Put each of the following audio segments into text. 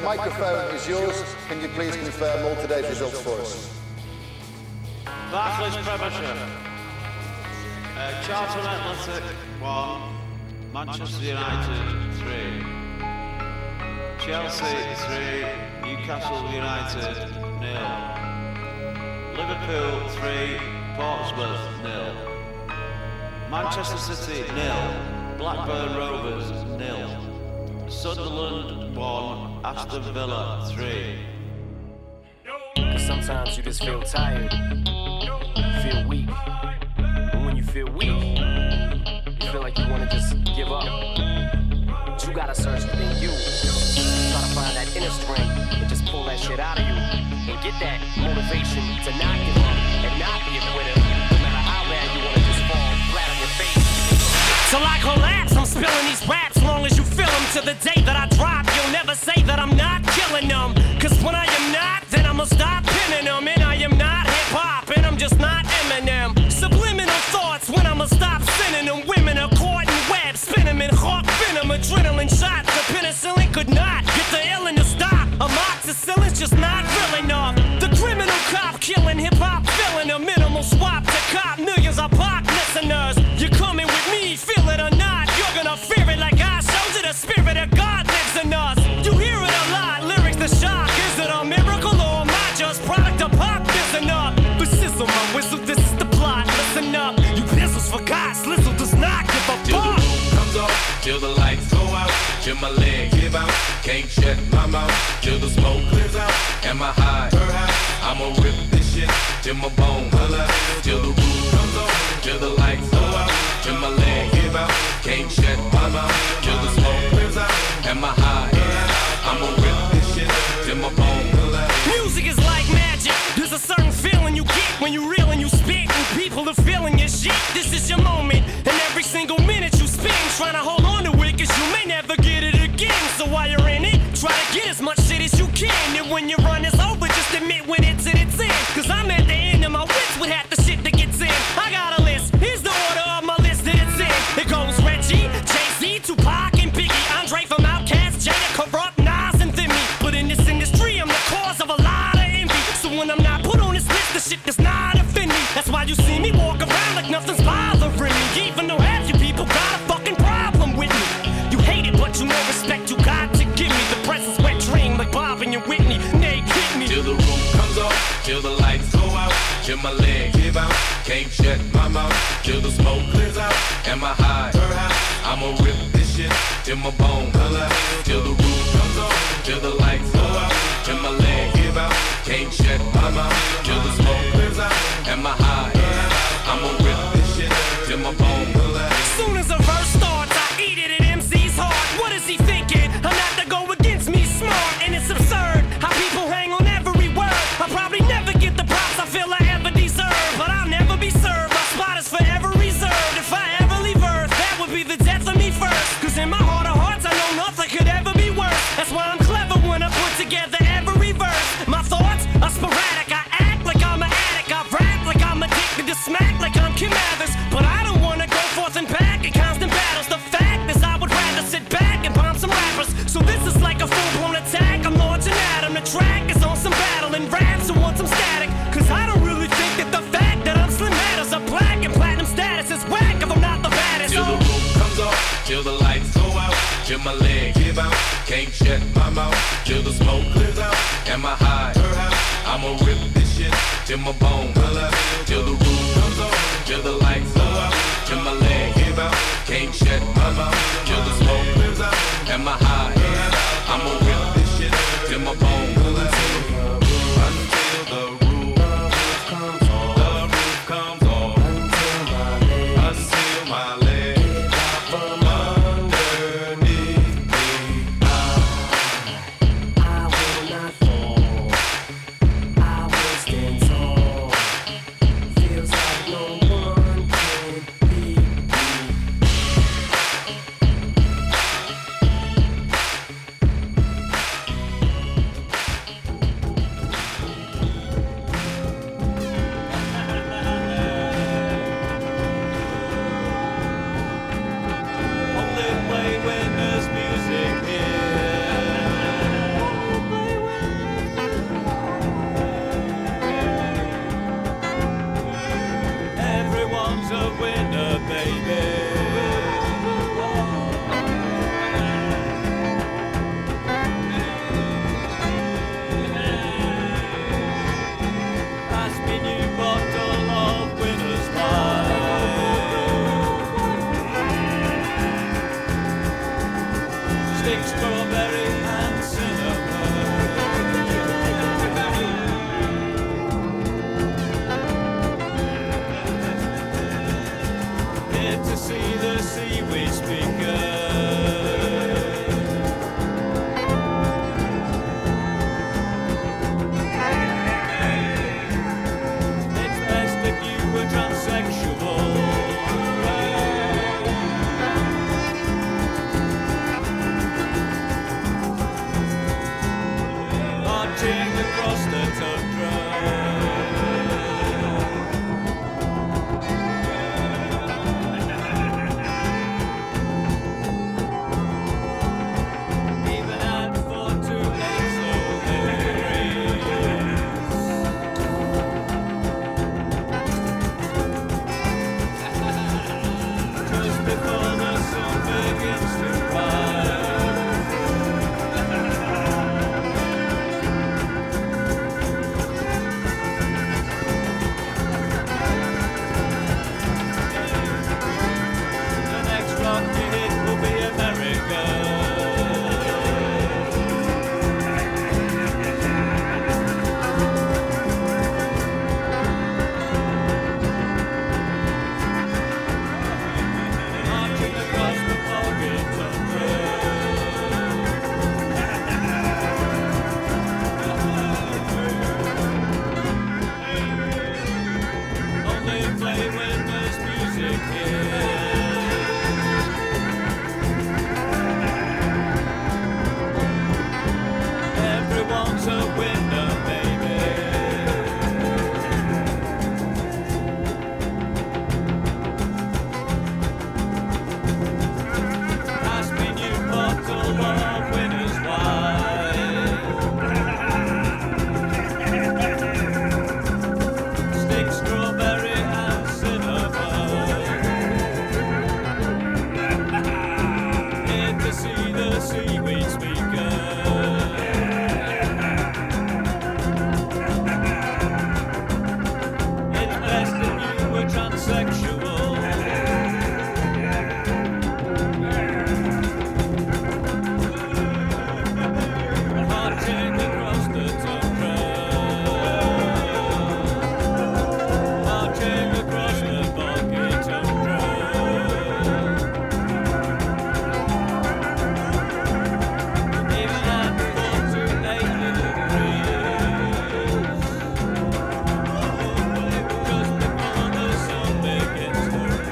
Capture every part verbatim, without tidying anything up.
microphone is yours. Can you please confirm all today's results for us? Barclays Premiership. Uh, Charlton Athletic one, Manchester United three, Chelsea three, Newcastle United nil, Liverpool three, Portsmouth nil, Manchester City nil, Blackburn Rovers nil, Sunderland one, Aston Villa three. Cause sometimes you just feel tired, feel weak. And when you feel weak, you feel like you wanna just give up. But you gotta search within you. Try to find that inner strength and just pull that shit out of you. And get that motivation to not give up and not be a quitter. No matter how bad you wanna just fall flat on your face. Till I collapse, I'm spilling these raps long as you feel them. To the day that I drop, you'll never say that I'm not killing them. Cause when I am not, then I'ma stop pinning them. And I am not hip-hop, and I'm just not Eminem. Subliminal thoughts when I'ma stop sending them. Women are caught in webs, spin them in hawk venom. Adrenaline shots, the penicillin could not get the illin to stop. Amoxicillin's just not real enough. The criminal cop killing hip-hop, filling a minimal swap to cop. Millions of pop listeners, you're coming with me, feel it or not. You're gonna fear it like I showed you. The spirit of God lives in us. You hear it a lot, lyrics the shock. Is it a miracle or am I just product of pop? Listen up, but sizzle my whistle, this is the plot. Listen up, you pistols forgot, Slizzle does not give a fuck. Till the roof comes off, till the lights go out, till my leg give out, can't shut my mouth, till the smoke clears out, am I high? I'ma rip this shit till my bone holla, till the roof comes off, till the lights go out, till my leg give out, can't shut my mouth, till the smoke clears out, am I high? I'ma rip this shit till my bone holla. Music is like magic. There's a certain feeling you get when you reel and you spit, and people are feeling your shit. This is your moment, and every single minute you spend trying to hold on to it, cause you may never get it again. So while you're in it, try to get as much shit as you can. And when your run is over, just admit when it's in its end. Cause I'm at the end of my wits with half the shit that gets in. I got a list, here's the order of my list that it's in. It goes Reggie, Jay-Z, Tupac, and Biggie, Andre from Outkast, Jada, Corrupt, Nas, and Thimmy. But in this industry, I'm the cause of a lot of envy. So when I'm not put on this list, the shit does not offend me. That's why you see me walk around like nothing's bothering me. Even though half you people got a fucking problem with me. You hate it, but you know respect you got to give me. The presence wet dream like Bob and your Whitney. Nay, kick me. Till the roof comes off, till the lights go out, till my leg give out, can't shut my mouth, till the smoke clears out, am I high? I'ma rip this shit till my bone holla, till the roof comes off, till the lights go out, till my leg give out, can't shut my mouth, till the smoke clears out, am I high? I'ma rip this shit till my bone holla. Soon as a verse starts, I eat it at M C's heart. What is he thinking? I'm not to go against me, smart, and it's absurd how people hang on every word. I'll probably never get the props I feel I ever deserve, but I'll never be served. My spot is forever reserved. If I ever leave Earth, that would be the death of me first. Cause in my heart of hearts, I know nothing could ever be worse. That's why I'm clever when I put together every verse. My thoughts are sporadic. I act like I'm an addict. I rap like I'm addicted to smack like I'm Kim Mathers. But I don't wanna go forth and back in constant battles. The fact is I would rather sit back and bomb some rappers. So this is like a full-blown attack. I'm launching at 'em. The track is on some battle and raps who want some static. Cause I don't really think that the fact that I'm Slim matters. A black and platinum status is whack if I'm not the baddest. Till the roof comes off, till the lights go out, till my leg give out, can't shut my mouth, till the smoke clears out, am I high? I'ma rip this shit till my bone holla, till the roof comes off, till the lights go out, till my leg give out, can't shut my mouth, till the smoke clears out, am I high? I'ma rip this shit till my bone holla, until the roof comes off, the roof comes off, until my leg from underneath me. I will not fall. I will stand tall. Feels like no one can beat me. stick, strawberry and cinnamon. Here to see the seaweed speaker. It's best if you were transsexual. Marching across the tundra. Even at for two days so just before the sun begins to rise. The next rock you hit will be America. Marching across the foggy tundra. Only play when there's music here. Everyone's a winner, baby. Pass me new bottle of winner's wine. Stick, strawberry and cinnamon. Here to see the seaweed speaker. It's best if you were transsexual. Marching across the tundra. Marching across the boggy tundra. Even at forty-eight degrees. Just before the sun begins to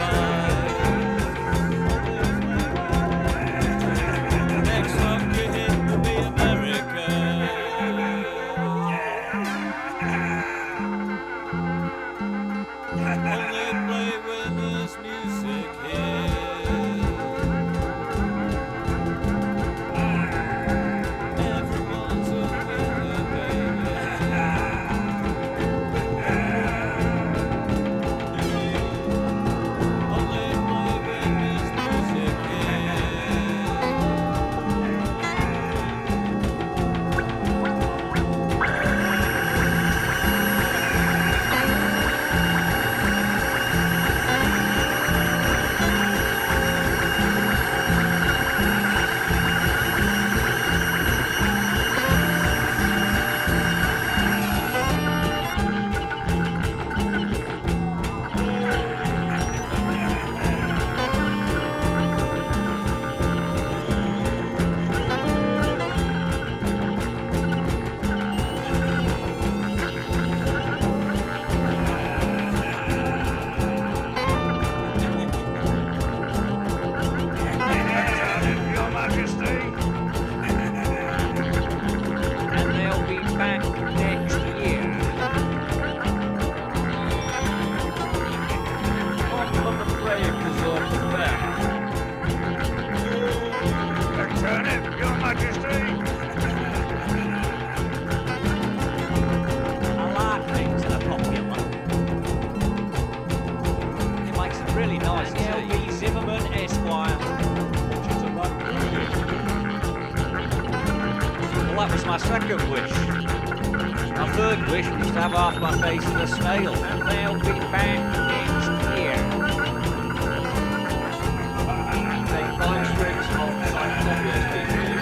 rise. Next rock you hit will be America. Only play when there's music here. Everyone's a winner, baby. Only play when there's music here. Your Majesty. And they'll be back next year. On the breakers of the back. Return it, Your Majesty. I like things that are popular. It makes a really nice tea. L B Zimmerman, Esquire. Well, that was my second wish. My third wish was to have half my face in a snail. And they'll be back next year. Take five strips of Cyclopean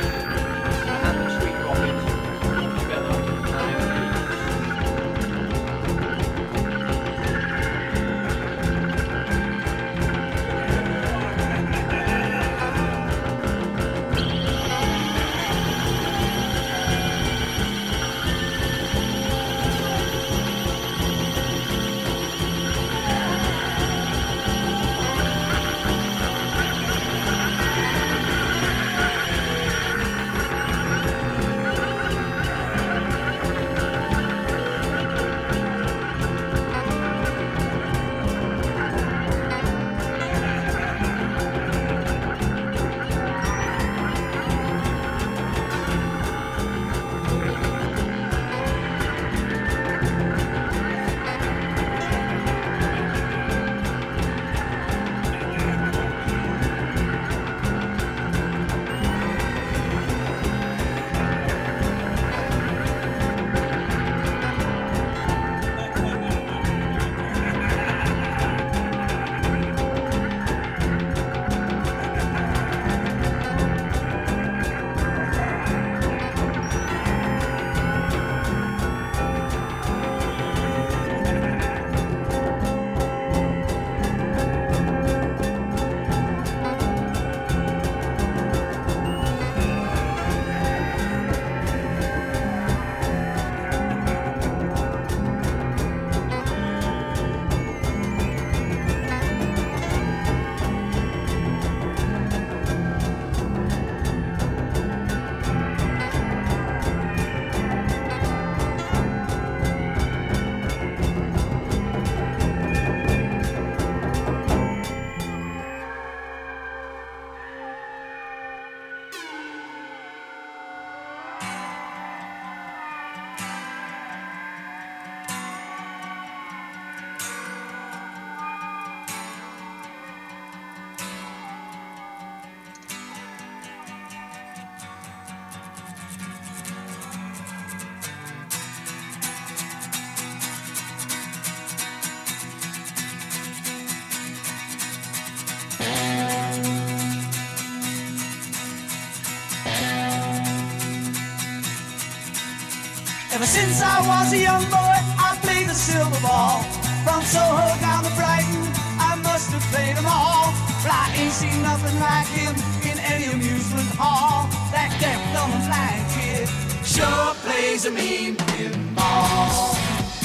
Ever since I was a young boy, I played the silver ball. From Soho down to Brighton, I must have played them all. But I ain't seen nothing like him in any amusement hall. That deaf, dumb, and blind kid sure plays a mean pinball.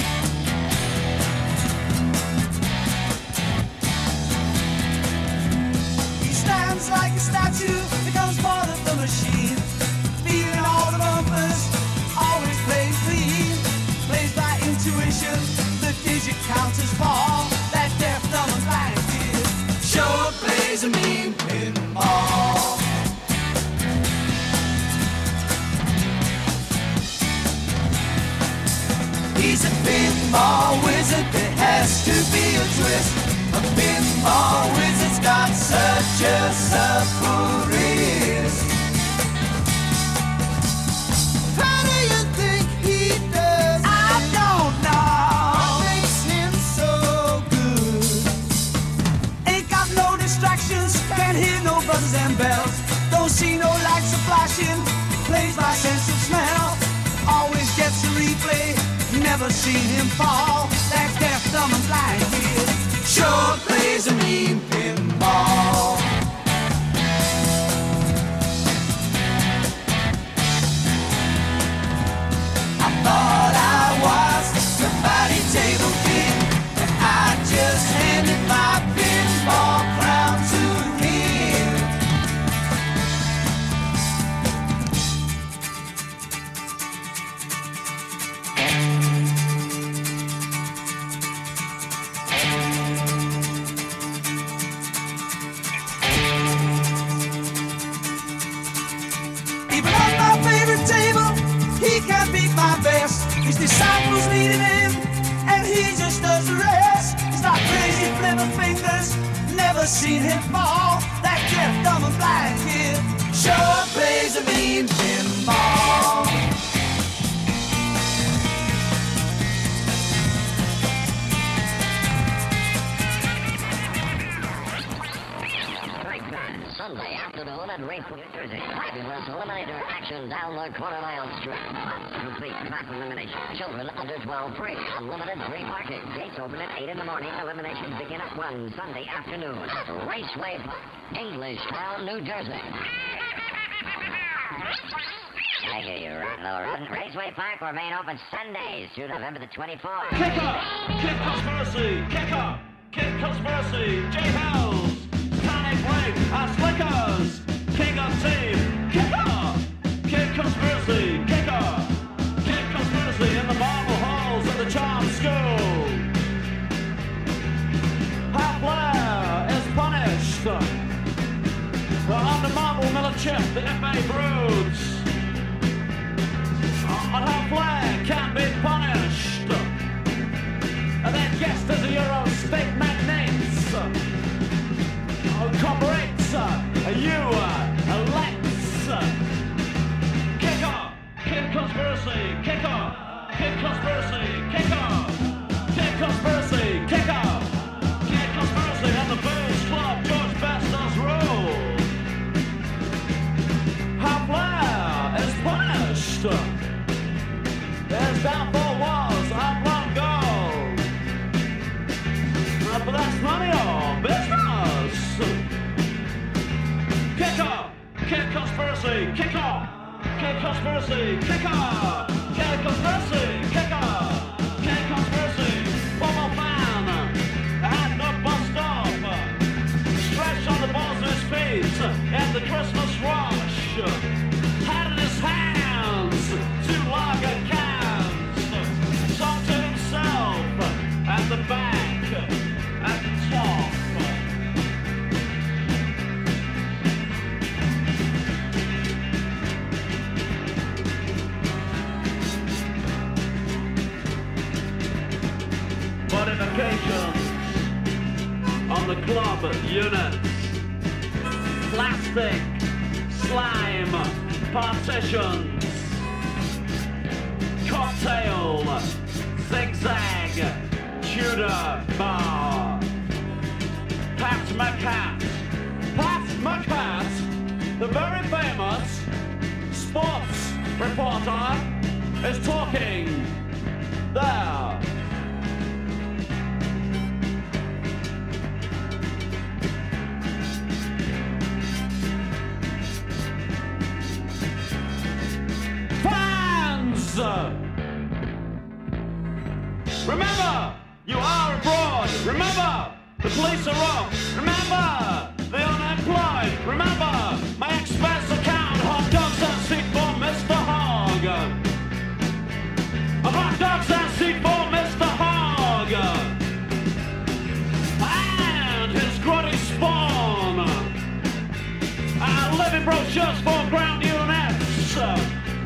He stands like a statue, becomes part of the machine. Feeling all the bumpers, always plays clean. Plays by intuition, the digit counters fall. That deaf, dumb, and blind kid sure plays a mean pinball. He's a pinball wizard, there has to be a twist. A pinball wizard's got such a supple wrist. How do you think he does? I don't know. What makes him so good? Ain't got no distractions, can't hear no buzzes and bells. Don't see no lights a flashing, plays by sense of smell. Always gets a replay, never seen him fall. That deaf, dumb, and blind kid sure plays a mean pinball. I thought I was the body table king, and I just handed my pinball crown to him. Even on my favorite table, he can't beat my best. His disciples needed him, and he just does the rest. He's not crazy, flipping fingers, never seen him fall. That deaf, dumb, and blind kid sure plays a mean pinball. Sunday afternoon at Race, New Jersey. Fabulous eliminator action down the quarter mile strip. Complete mass elimination. Children under twelve free. Unlimited free parking. Gates open at eight in the morning. Eliminations begin at one Sunday afternoon. Raceway Park, Englishtown, New Jersey. I hear you, right, little rodent. Raceway Park will remain open Sundays through November the twenty-fourth. Kick up! Kid Conspiracy! Kick up! Kid Conspiracy! J Hells! Tiny Blake! Our Slickers! King of Team! Kick up! Kid Conspiracy! Kick up! Kid Conspiracy in the marble halls of the Charm School! Half Blair is punished! On the marble Miller chip, the F A broods! On Half Blair can be punished! And then guest as a Euro state magnates! Corporates! You elects! Kick off! Kid Conspiracy! Kick off! Kid Conspiracy! Kick off! Kid Conspiracy! Kick off! Kid Conspiracy and the Booze Club! George Best does rule! Half Blair is punished! His downfall was oblong gold! Uh, but that's none of your business! Kick off! Kid Conspiracy! Kick off! Kid Conspiracy! Kick off! Kid Conspiracy! Kick off! Kid Conspiracy! Bubble fan! And the bus stop! Stretch on the balls of his feet! And the Christmas rush! Had in his hands! Two lager cans! Song to himself! At the back! At the top! Modifications on the club units. Plastic, slime, partitions. Cocktail, zigzag, Tudor bar. Pat McCat. Pat McCat, the very famous sports reporter is talking there. Fans! Remember, you are abroad. Remember, the police are wrong. Remember, the unemployed. Remember, my expense account. Hot dogs and seat for Mister Hogg. Hot dogs and seat for Mister Hogg. And his grotty spawn. Uh, living brochures for ground units. Uh,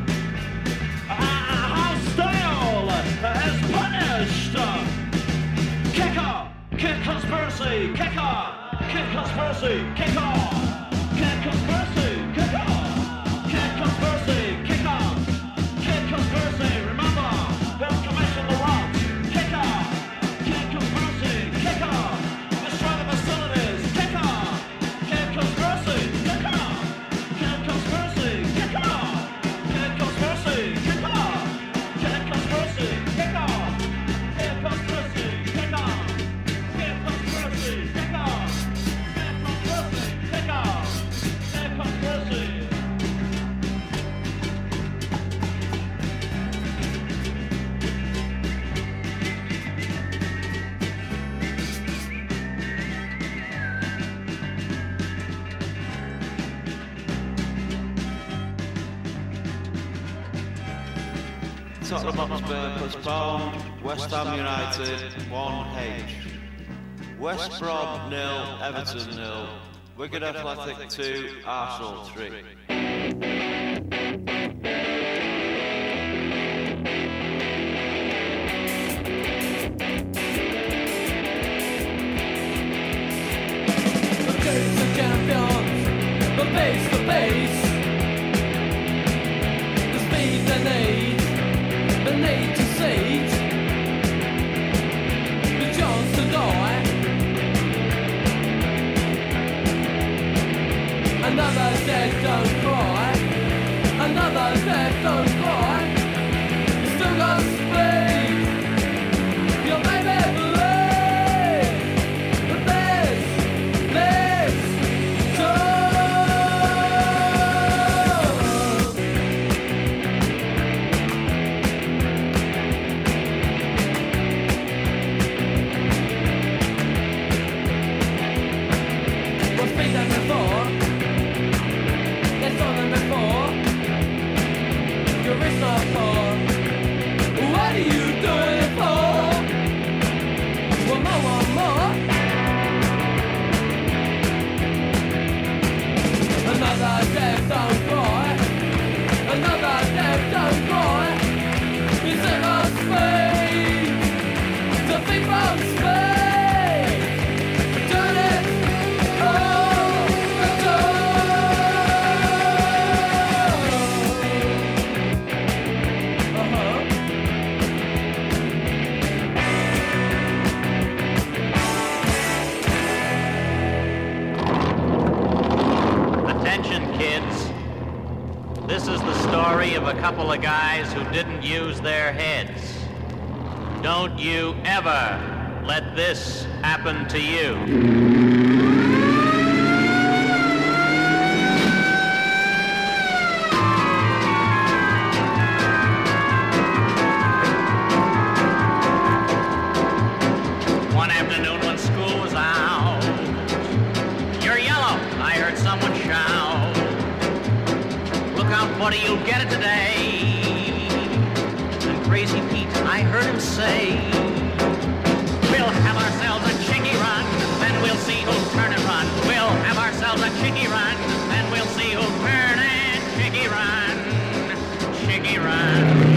how style is punished. Kick off. Kid conspiracy, kick off! Kid conspiracy, kick off! Kid conspiracy, kick off! Kid conspiracy, kick off! Kid conspiracy, remember! Bill Commission the rocks, kick off! Kid conspiracy, kick off! Destroy the facilities, kick off! Kid conspiracy, kick off! Kid conspiracy, kick off! Kid conspiracy, kick off! Kid conspiracy, kick off! Kid conspiracy, kick off! Tottenham Hotspur postponed. West Ham United one H. West Brom nil, Everton nil. Wigan Athletic two, Arsenal three. The Jays are champions, the pace, the pace, the speed, the need, the need to seize, the chance to die. Another dead don't cry, another dead don't cry. You still got speed, you'll make me believe that there's, there's time. What's been done before? There's done before. Your wrist not for. What are you doing it for? One more, one more. Another death don't cry. Another death don't cry. You say on speed. To think on speed. Turn it all the time. Uh-huh. Attention, kids. This is the story of a couple of guys who didn't use their heads. Don't you ever let this happen to you. One afternoon when school was out, you're yellow, I heard someone shout. Look out, buddy, you'll get it today. And Crazy Pete, I heard him say, we'll have ourselves a chicky run, then we'll see who'll turn and run. We'll have ourselves a chicky run, then we'll see who'll turn and chicky run. Chicky run.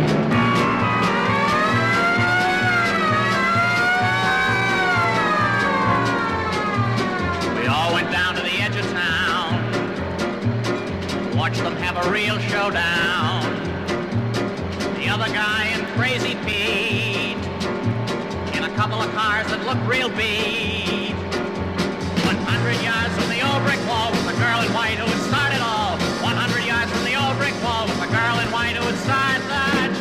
We all went down to the edge of town, watched them have a real showdown. The other guy and Crazy Pete in a couple of cars that looked real beat. one hundred yards from the old brick wall was the girl in white who had started all. one hundred yards from the old brick wall was the girl in white who had started that.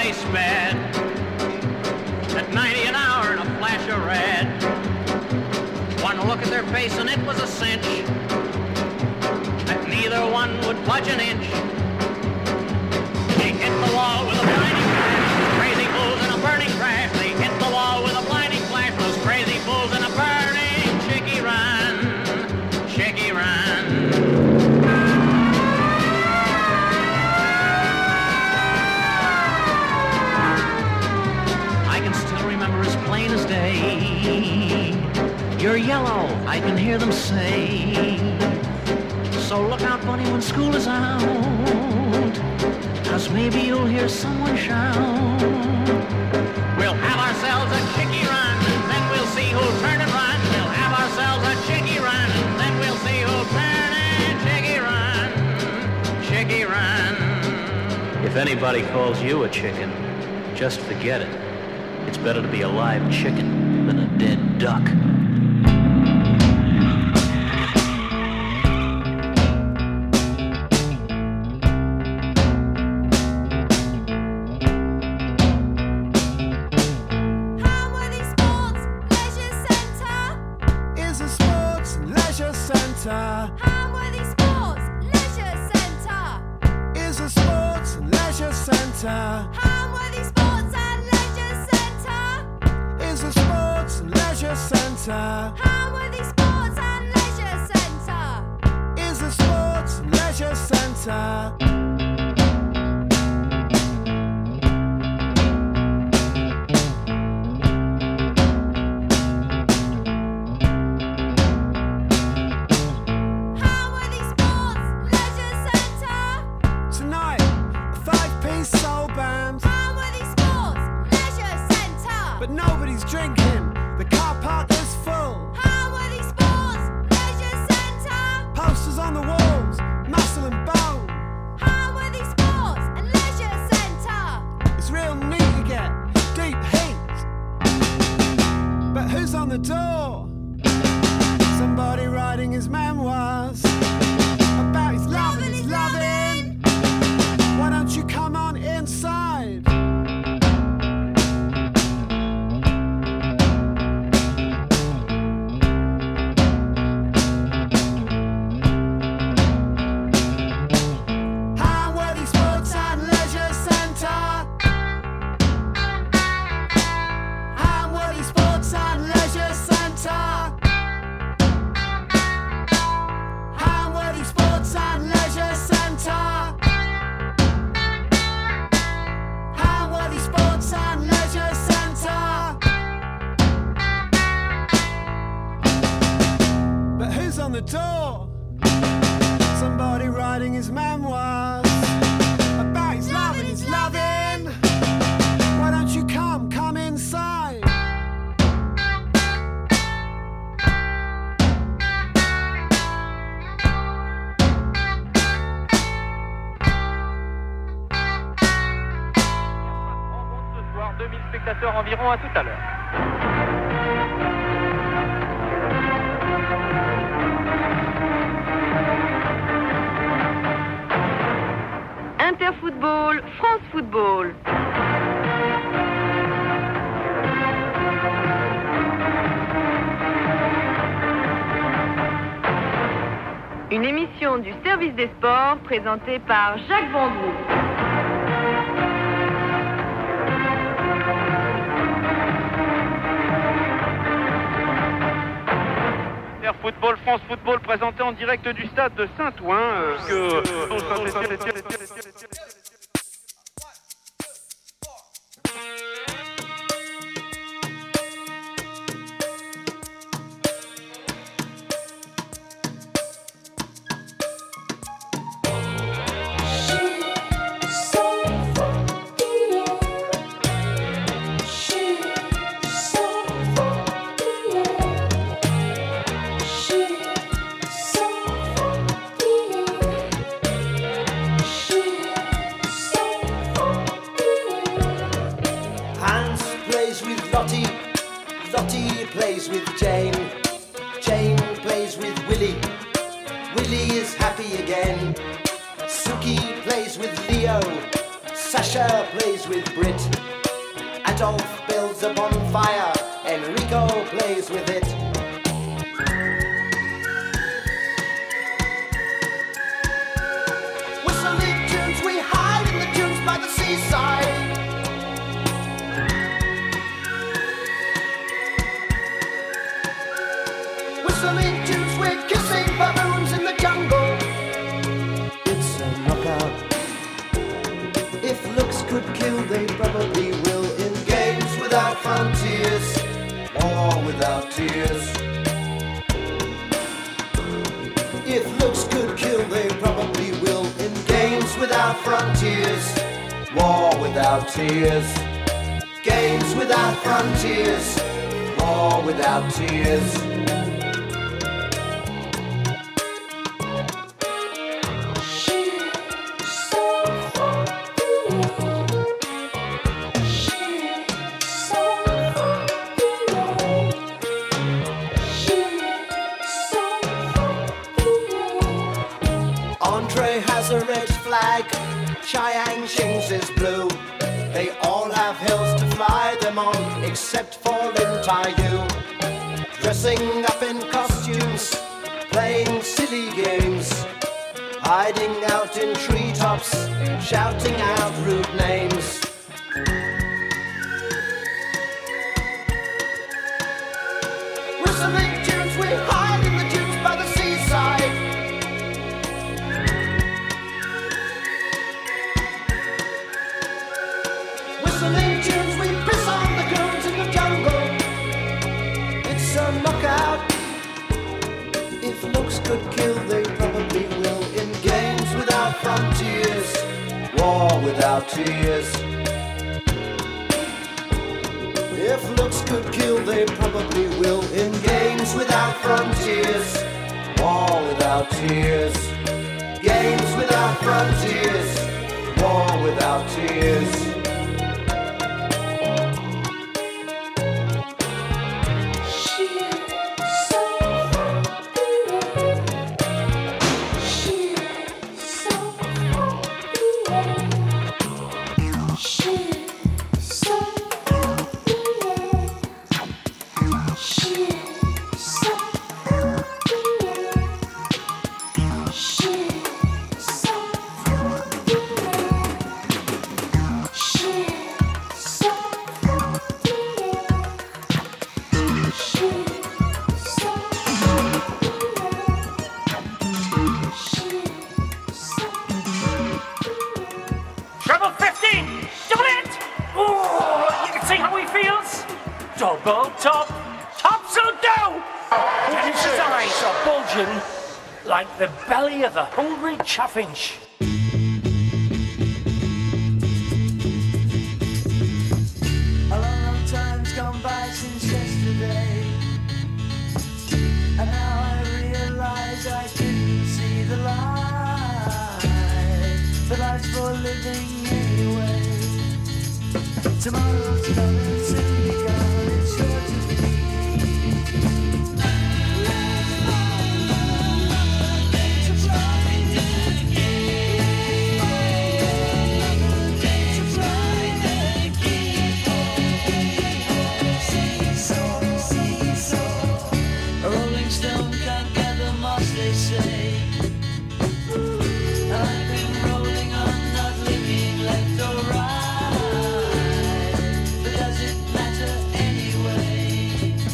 they sped at ninety an hour in a flash of red. One look at their face and it was a cinch that neither one would budge an inch. They hit the wall with a blinding flash, crazy fools in a burning crash. They hit the wall with a blinding flash, those crazy fools in a burning chicky run, chicky run. I can still remember as plain as day, you're yellow, I can hear them say. So look out, Bunny, when school is out, 'cause maybe you'll hear someone shout. We'll have ourselves a chicky run, and then we'll see who'll turn and run. We'll have ourselves a chicky run, and then we'll see who'll turn and chicky run, chicky run. If anybody calls you a chicken, just forget it. It's better to be a live chicken than a dead duck. Hamworthy Sports Leisure Centre is a sports and leisure centre. Hamworthy Sports and Leisure Centre is a sports and leisure centre. Hamworthy Sports and Leisure Centre is a sports and leisure centre. But nobody's drinking, the car park is full. Hamworthy Sports Leisure Centre. Posters on the walls, muscle and bone. Hamworthy Sports and Leisure Centre. It's real neat to get deep heat. But who's on the door? Somebody writing his memoirs about his love and his loving. Why don't you come on inside? On the door, somebody writing his memoirs about his love and his loving. Why don't you come, come inside? Ce soir, deux mille spectateurs environ, à tout à l'heure. Interfootball, France Football. Une émission du service des sports présentée par Jacques Vendroux. Interfootball, France Football présenté en direct du stade de Saint-Ouen. Euh, que... Lottie plays with Jane. Jane plays with Willie. Willie is happy again. Suki plays with Leo. Sasha Fletcher plays with Brit. Adolf builds a bonfire, Enrico plays with it. Whistling tunes, we hide in the dunes by the seaside. Whistling tunes, we're kissing baboons in the jungle. It's a knockout. If looks could kill, they probably will. In games without frontiers, war without tears. If looks could kill, they probably will. In games without frontiers, war without tears. Games without frontiers, war without tears. Chiang Shing's is blue. They all have hills to fly them on, except for Lin Tai Yu. Dressing up in costumes, playing silly games, hiding out in treetops, shouting out rude names. Whistling tunes, we hide in the dunes by the seaside. Whistling tunes, we piss on the goons in the jungle. It's a knockout. If looks could kill, they probably will. In games without frontiers, war without tears. If looks could kill, they probably will. In games without frontiers, war without tears. Games without frontiers, war without tears. Double top, tops will do! And his eyes are bulging like the belly of a hungry chaffinch. A long, long time's gone by since yesterday, and now I realize I didn't see the light. The life's for living anyway. Tomorrow's coming soon because it's sure to be. A rolling stone can't gather moss, they say. I've been rolling on, not looking left or right. But does it matter anyway?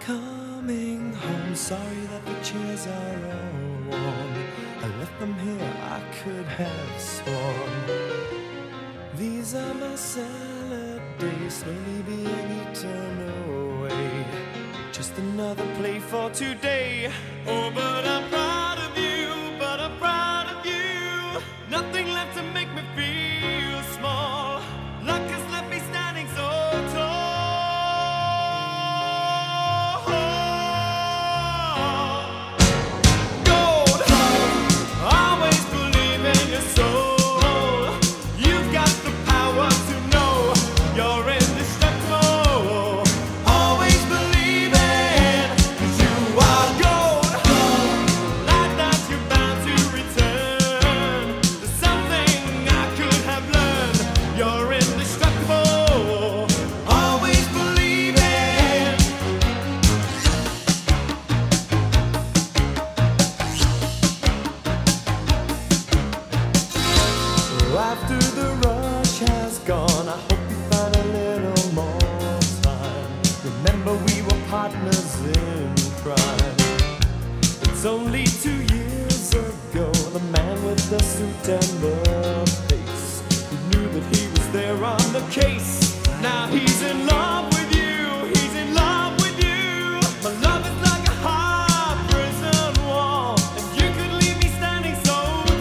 coming home. Sorry that the chairs are all warm. I left them here, I could have sworn. These are my salad days, slowly being eaten away. Just another play for today. Oh, but I'm proud of you, but I'm proud of you. Nothing left to make me feel small. Luck has left me standing so tall. Gold heart, always believe in your soul. You've got the power to know you're indestructible. Always believe it, 'cause you are gold. Like that you're bound to return. There's something I could have learned. You're indestructible. Always believe it. After the rush has gone, I hope you find a little more time. Remember we were partners in crime. It's only two years ago, the man with the suit and the face, who knew that he was there on the case. Now he's in love with you, he's in love with you. My love is like a hard prison wall, and you could leave me standing so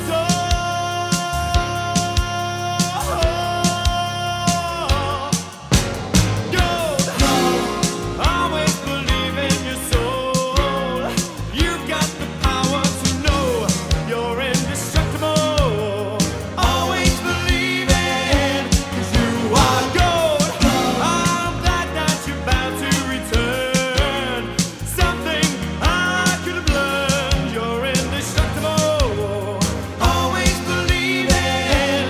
Gold heart, always believe in your soul. You've got the power to know you're indestructible. Always believe it, 'cause you are gold. I'm glad that you're bound to return. Something I could have learned. You're indestructible. Always believe it.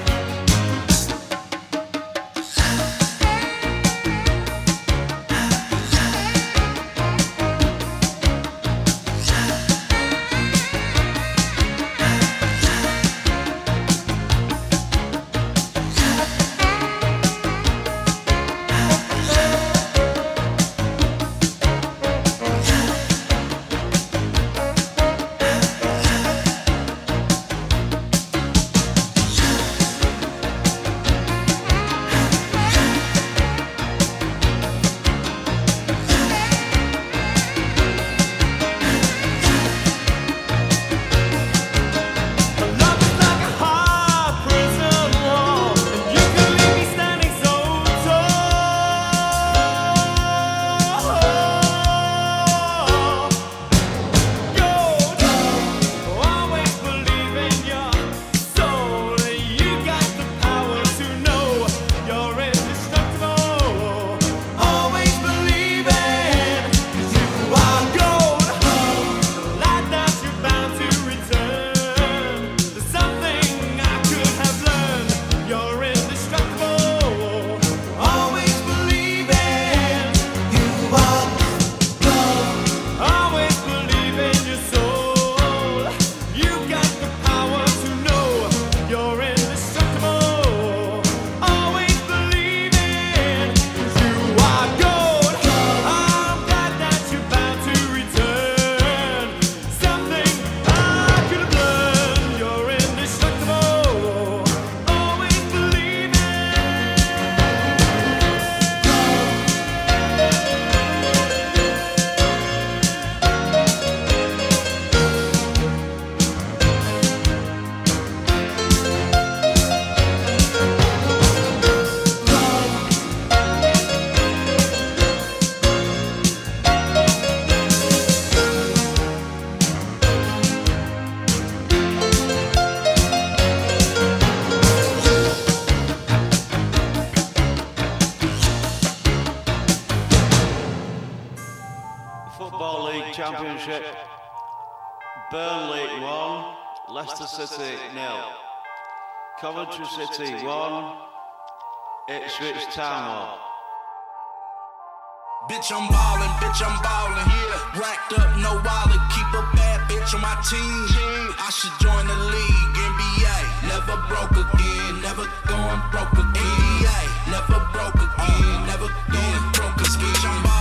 Love is like a hard prison wall, and you could leave me standing so tall. Gold, always believe in your soul. You got the power to know you're indestructible. Always believe it, 'cause you are gold. Like that you're bound to return. There's something I could have learned. You're indestructible. Always believe it. You are gold. Always believe in your soul. You got the power to know you're indestructible. Always believe it, 'cause you are gold. I'm glad that you're bound to return. Something I could have learned. You're indestructible. Always believe it. Football League Championship. Burnley one, Leicester City nil. Coventry City one, Ipswich Town one. Bitch, I'm ballin', bitch, I'm ballin'. Yeah. Racked up, no wallet, keep a bad bitch on my team. I should join the league, N B A. Never broke again, never going broke again. N B A, never broke again, never going broke again. Bitch, I'm ballin', bitch.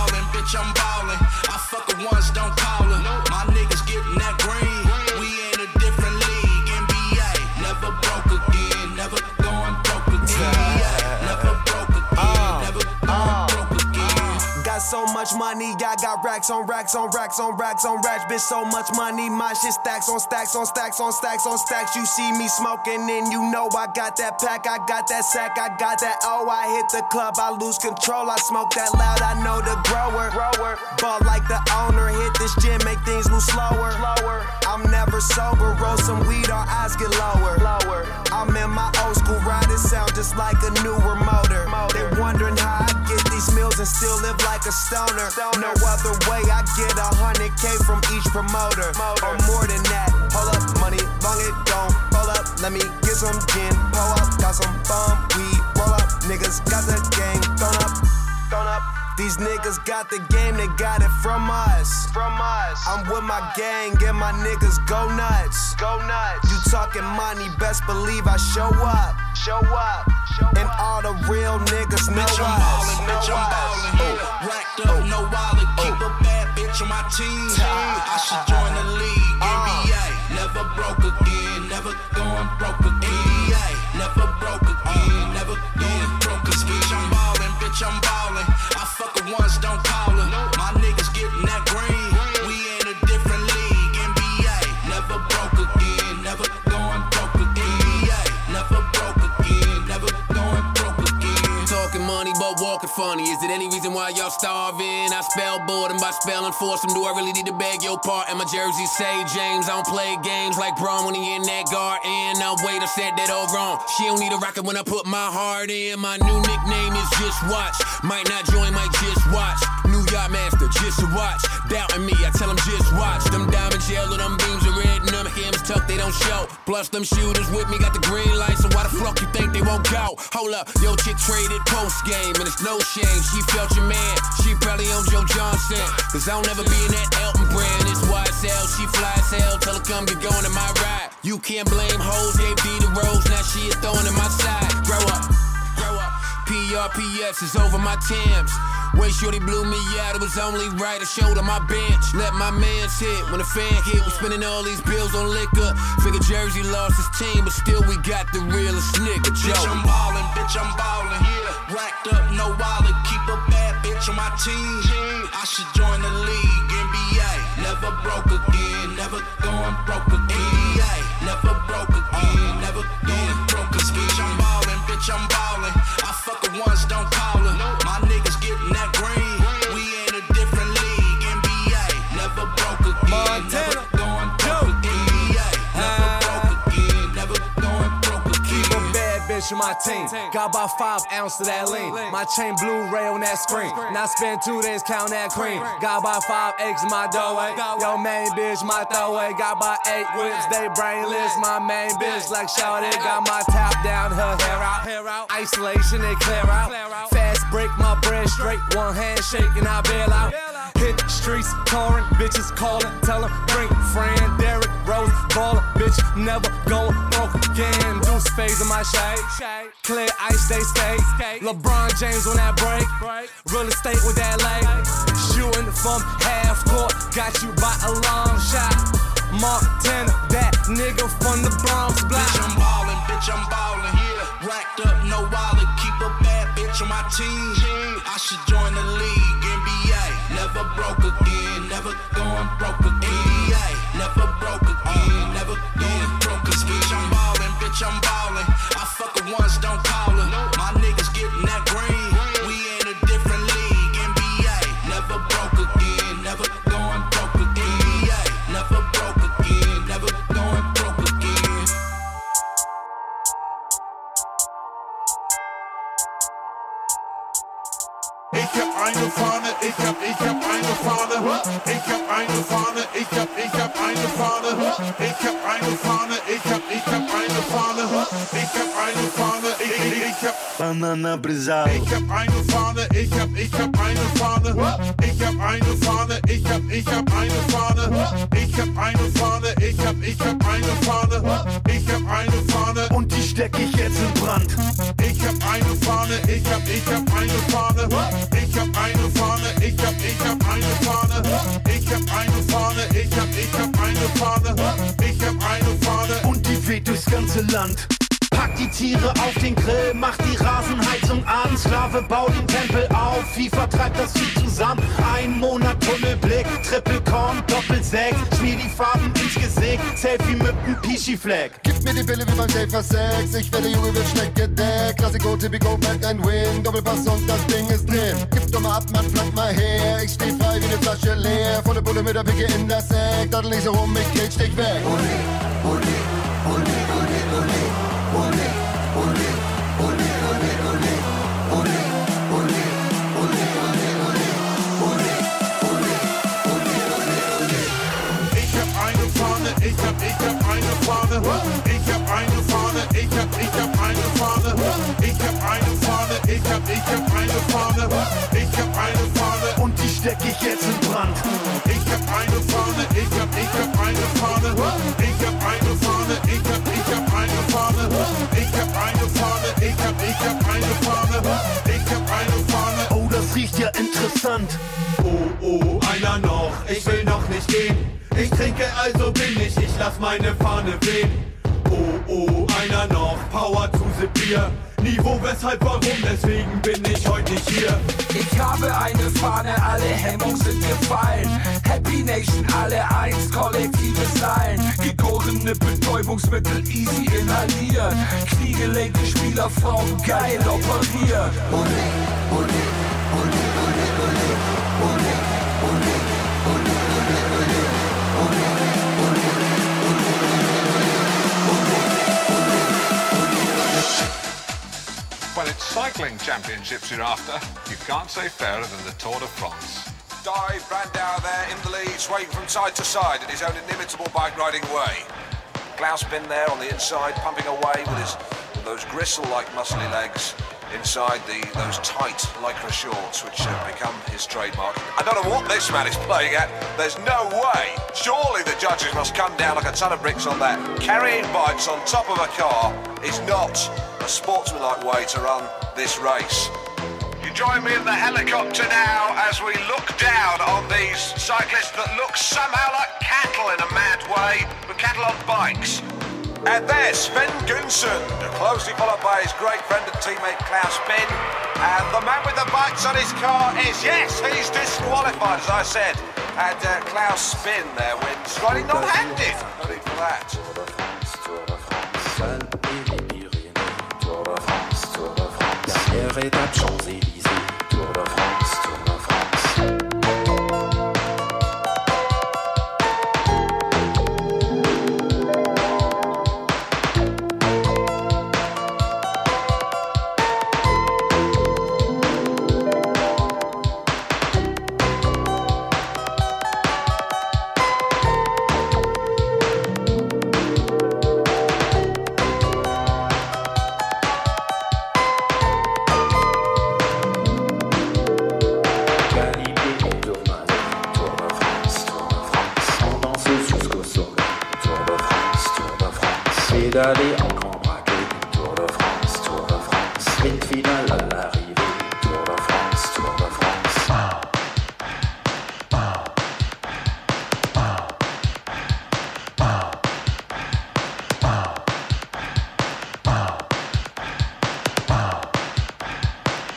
bitch, I'm ballin'. I fuck her once, don't call her. My niggas getting that green. We in a different league, N B A. Never broke again, never going broke again. Never broke again, never going broke again. Got so much money, I got racks on racks on racks on racks on racks. Bitch, so much money, my shit stacks on stacks on stacks on stacks on stacks. You see me smoking and you know I got that pack, I got that sack, I got that O. I hit the club, I lose control, I smoke that loud, I know the grower. Grower, ball like the owner, hit this gym, make things move slower. Slower. I'm never sober, roll some weed, our eyes get lower. Lower. I'm in my old school ride, it sound just like a newer motor. They wondering how I get these meals and still live like a stoner. No other way, I get a hundred K from each promoter. Or more than that. Hold up, money, long it don't. Hold up, let me get some gin. Pull up, got some bomb weed. Roll up, niggas got the gang. Thrown up, thrown up. These niggas got the game, they got it from us. From us. I'm with my gang and my niggas go nuts. Go nuts. You talking money, best believe I show up. Show up. And all the real niggas know bitch, I'm us. ballin', bitch, I'm ballin', yeah. Racked up, no wallet, keep a bad bitch on my team. I should join the league, N B A. Never broke again, never going broke again. Never broke again, never going broke again. Bitch, I'm ballin', bitch, I'm ballin'. I fuck her once, don't call her. My niggas getting that green. We in a different league, N B A. Never broke again, never going broke again. Never broke again, never going broke again. Talking money, but walking funny. Is it any reason why y'all starving? I spell boredom by spelling force them. Do I really need to beg your part? And my jersey say James. I don't play games like Braun when he in that garden. Now wait, I said that all wrong. She don't need a rocket when I put my heart in. My new nickname is Just Watch. Might not join, might just watch. New York master, just a watch. Doubting me, I tell them just watch. Them diamonds yellow, them beams are red, and them hams tucked, they don't show. Plus them shooters with me got the green light, so why the fuck you think they won't go? Hold up, yo chick traded post game, and it's no shame. She felt your man, she probably on Joe Johnson. Cause I don't ever be in that Elton brand. It's Y S L, she fly as hell, tell her come get going in my ride. You can't blame hoes, gave D the rose, now she is throwing in my side. Grow up, grow up. P R P S is over my Timbs. When shorty blew me out, it was only right. I showed her my bench. Let my mans hit. When the fan hit, we spending all these bills on liquor. Figure Jersey lost his team, but still we got the realest nigga. Joe. Bitch, I'm ballin', bitch, I'm ballin'. Yeah. Racked up, no wallet, keep a bad bitch on my team. I should join the league, N B A. Never broke again, never going broke again. Never broke again, never going broke again. Bitch, I'm ballin', bitch, I'm ballin'. I fuck her once, don't call her. My niggas getting that green. We in a different league, N B A. Never broke again, never going broke again. Never broke again, never going broke again. Keep a bad bitch on my team. Got about five ounces of that lean. My chain Blu-ray on that screen. Now spend two days counting that cream. Got about five eggs in my doorway. Yo main bitch, my throwaway. Got about eight whips, they brainless. My main bitch like Shawty. Got my top down, her hair out. Isolation, they clear out. Fast break, my bread straight. One hand shaking, I bail out. Hit the streets, touring, bitches calling. Tell them bring friend, Derrick Rose, baller, bitch, never going broke again. Deuce phase in my shade. Clear ice, they stay. LeBron James on that break. Real estate with that leg. Shooting from half court, got you by a long shot. Montana, that nigga from the Bronx block. Bitch, I'm ballin', bitch, I'm ballin'. Yeah. Racked up, no wallet, keep a bad bitch on my team. I should join the league, N B A. Never broke again, never going broke again. Never broke again, never going broke again. Bitch, I'm ballin', bitch, I'm ballin'. I fuck her once, don't call her. My niggas getting that green. We in a different league, N B A. Never broke again, never going broke again. Never broke again, never going broke again. Ich hab eine Fahne, ich hab, ich hab eine Fahne. Ich hab eine Fahne, ich hab, ich hab eine Fahne. Ich hab eine Fahne, ich hab, ich hab eine Fahne. Ich hab eine Fahne, ich, ich, ich hab. Anana Brisal. Ich hab eine Fahne, ich hab, ich hab eine Fahne. Ich hab eine Fahne, ich hab, ich hab eine Fahne. Ich hab eine Fahne, ich hab, ich hab eine Fahne. Ich hab eine Fahne und die steck ich jetzt in Brand. Ich hab eine Fahne, ich hab, ich hab eine Fahne. Ich hab eine Fahne, ich hab, ich hab eine Fahne. Ich hab eine Fahne, ich hab, ich hab eine Fahne. Ich hab eine Fahne und die weht durchs ganze Land. Pack die Tiere auf den Grill, mach die Rasenheizung an. Sklave, bau den Tempel auf, FIFA treibt das Vieh zusammen. Ein Monat Tunnelblick, Triple Korn, Doppelsechs. Schmier die Farben ins Gesicht, Selfie mit nem Pischi-Fleck. Gib mir die Pille wie beim Safer Sex, ich werde Junge, wird schlecht gedeckt. Klassiko, Typico, Back and Win, Doppelpass und das Ding ist drin. Gib doch mal ab, Mann, flank mal her, ich steh frei wie ne Flasche leer. Volle Bulle mit der Picke in das Sack, daddel nicht so rum, ich kill, stich weg. Ole, ole, ole, ole, ole. Ole, ole, ole, ole, ole, ole, ole, ole, ole, ole, ole, ole. Ich hab eine Fahne, ich hab, ich hab eine Fahne. Ich hab eine Fahne, ich hab, ich hab eine Fahne. Ich hab eine Fahne, ich hab, ich hab eine Fahne. Ich hab eine Fahne und die steck ich jetzt in Brand. Ich hab eine Fahne, ich hab, ich hab eine Fahne. Ich hab eine Fahne, ich hab, ich hab eine Fahne. Ich hab eine Fahne, ich hab, ich hab eine Fahne. Ich hab eine Fahne. Oh, das riecht ja interessant. Oh, oh, einer noch, ich will noch nicht gehen. Ich trinke, also bin ich, ich lass meine Fahne wehen. Oh, oh, einer noch, Power to the Bier. Niveau, weshalb, warum, deswegen bin ich heute nicht hier. Ich habe eine Fahne, alle Hemmungen sind gefallen. Happy Nation, alle eins, kollektives Lallen. Gegorene Betäubungsmittel, easy inhaliert. Kniegelenke, Spieler, Frauen, geil operiert. Ole, ole, ole, ole, ole, ole, ole, ole, ole, Well, it's cycling championships you're after. You can't say fairer than the Tour de France. Dive, Brandauer there in the lead, swaying from side to side in his own inimitable bike riding way. Klaus been there on the inside, pumping away with his with those gristle-like muscly legs inside the those tight lycra shorts, which have become his trademark. I don't know what this man is playing at. There's no way. Surely the judges must come down like a ton of bricks on that. Carrying bikes on top of a car is not a sportsmanlike way to run this race. You join me in the helicopter now as we look down on these cyclists that look somehow like cattle in a mad way, but cattle on bikes. And there's Sven Gunsen, closely followed by his great friend and teammate Klaus Spin. And the man with the bikes on his car is, yes, he's disqualified, as I said. And uh, Klaus Spin there wins, riding non-handed. No need for that. Dernière étape, Champs-Élysées, Tour de France, Tour de France. Pédaler en grand braquet, Tour de France, Tour de France. Sprint final à l'arrivée, Tour de France, Tour de France.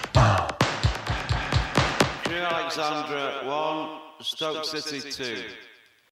Queen Alexandra one, Stoke City two.